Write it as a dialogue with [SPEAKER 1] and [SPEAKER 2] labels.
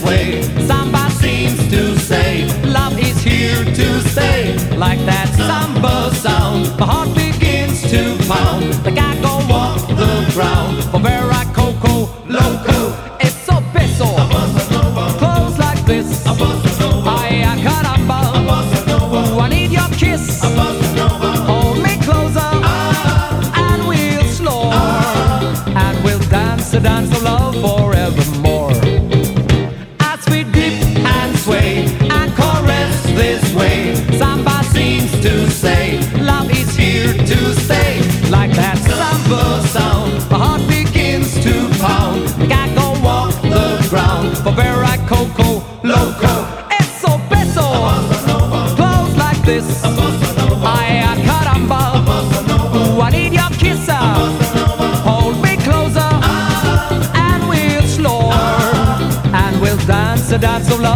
[SPEAKER 1] sway. Samba seems to say love is here to stay. Like that samba sound, my heart begins to pound. Like I go walk the ground for Vera Coco Loco. Eso beso, clothes like this. Ay, caramba, ooh, I need your kiss. Hold me closer, and we'll slow, and we'll dance the dance of love forevermore. As we dip and sway and caress this way, samba seems to say love is here to stay. Like that samba sound, my heart begins to pound. I go walk the ground for Vera Coco Loco. Eso beso, clothes like this. Ay, caramba, ooh, I need your kiss. Hold me closer, and we'll slow, and we'll dance the dance of love